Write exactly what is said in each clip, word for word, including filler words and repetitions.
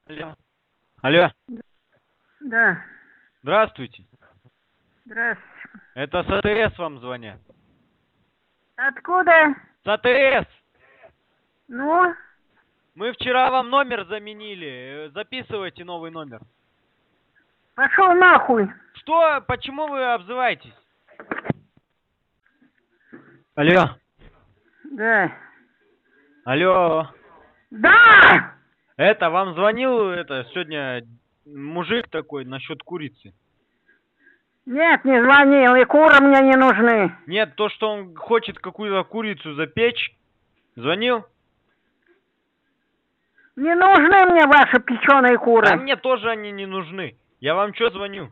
Алло. Алло. Да. Здравствуйте. Здравствуйте. Это с АТС вам звонят. Откуда? С АТС. Ну? Мы вчера вам номер заменили. Записывайте новый номер. Пошел нахуй. Что? Почему вы обзываетесь? Алло. Да. Алло. Да! Это, вам звонил это сегодня мужик такой насчет курицы? Нет, не звонил, и куры мне не нужны. Нет, то, что он хочет какую-то курицу запечь. Звонил? Не нужны мне ваши печеные куры. А мне тоже они не нужны. Я вам что звоню?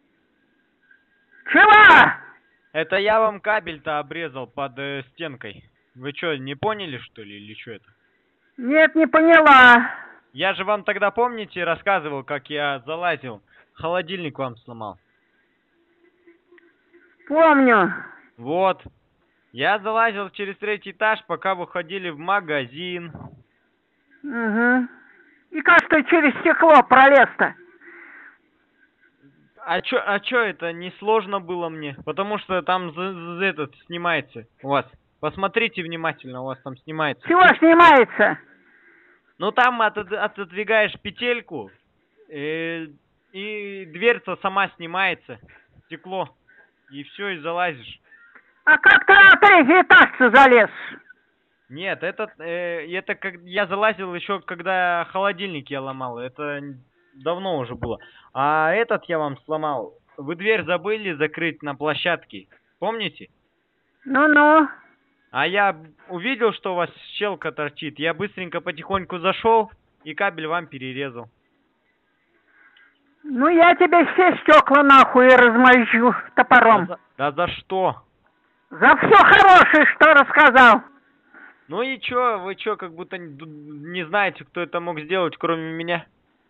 Чего? Это я вам кабель-то обрезал под э, стенкой. Вы что, не поняли, что ли, или что это? Нет, не поняла. Я же вам тогда, помните, рассказывал, как я залазил, холодильник вам сломал. Помню. Вот. Я залазил через третий этаж, пока вы ходили в магазин. Угу. И как ты через стекло пролез-то? А чё, а чё это несложно было мне? Потому что там за, за этот снимается у вас. Посмотрите внимательно, у вас там снимается. Чего снимается? Ну там от, отодвигаешь петельку, э, и дверца сама снимается, стекло, и все, и залазишь. А как ты на третий этаж-то залез? Нет, это, э, это как я залазил еще, когда холодильник я ломал, это давно уже было. А этот я вам сломал. Вы дверь забыли закрыть на площадке, помните? Ну-ну. А я увидел, что у вас щелка торчит. Я быстренько потихоньку зашел и кабель вам перерезал. Ну я тебе все стекла нахуй размозжу топором. Да за, да за что? За все хорошее, что рассказал. Ну и чё, вы чё, как будто не, не знаете, кто это мог сделать, кроме меня?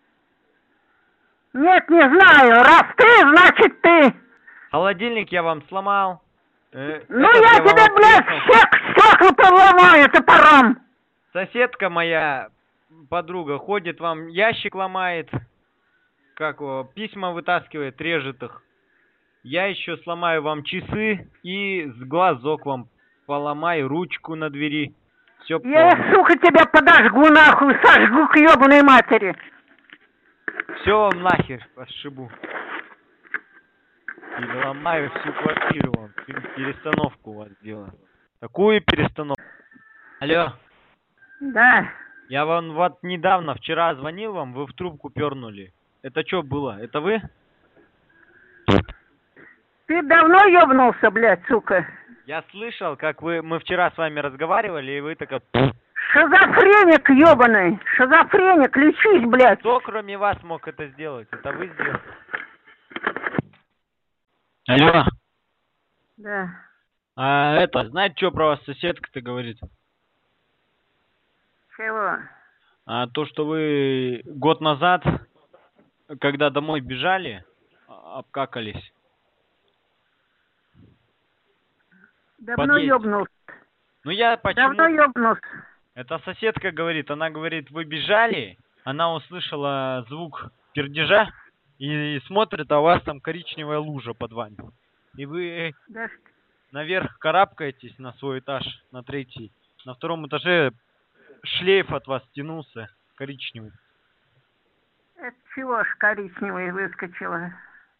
Нет, не знаю. Раз ты, значит ты. Холодильник я вам сломал. Э, ну я, я тебе, блядь, всех стекла проломаю топором. Соседка моя, подруга, ходит вам, ящик ломает. Как его, письма вытаскивает, режет их. Я еще сломаю вам часы и с глазок вам поломаю, ручку на двери. Все. Я, сука, тебя подожгу нахуй, сожгу к ебаной матери. Все вам нахер пошибу. Переломаю всю квартиру вам, перестановку у вас делаю. Такую перестановку. Алло. Да. Я вам вот недавно, вчера звонил вам, вы в трубку пернули. Это что было? Это вы? Ты давно ебнулся, блядь, сука? Я слышал, как вы, мы вчера с вами разговаривали, и вы такая... Шизофреник ебаный! Шизофреник, лечись, блядь! Кто кроме вас мог это сделать? Это вы сделали? Алло. Да. А это, знаете, что про вас соседка-то говорит? Чего? А то, что вы год назад, когда домой бежали, обкакались. Давно ёбнулся. Ну я почему... Давно ёбнулся. Это соседка говорит, она говорит, вы бежали, она услышала звук пердежа и смотрит, а у вас там коричневая лужа под вами. И вы да. наверх карабкаетесь на свой этаж, на третий. На втором этаже шлейф от вас тянулся, коричневый. Это чего ж коричневый выскочила?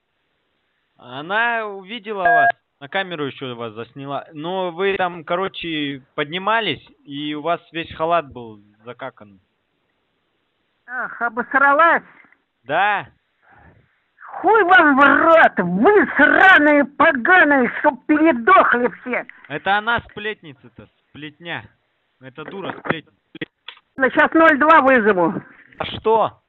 Она увидела вас. На камеру еще вас засняла. Но вы там, короче, поднимались, и у вас весь халат был закакан. Ах, обосралась? Да. Хуй вам в рот! Вы сраные поганые, чтоб передохли все! Это она сплетница-то, сплетня. Это дура сплетница. Сейчас ноль два вызову. А что?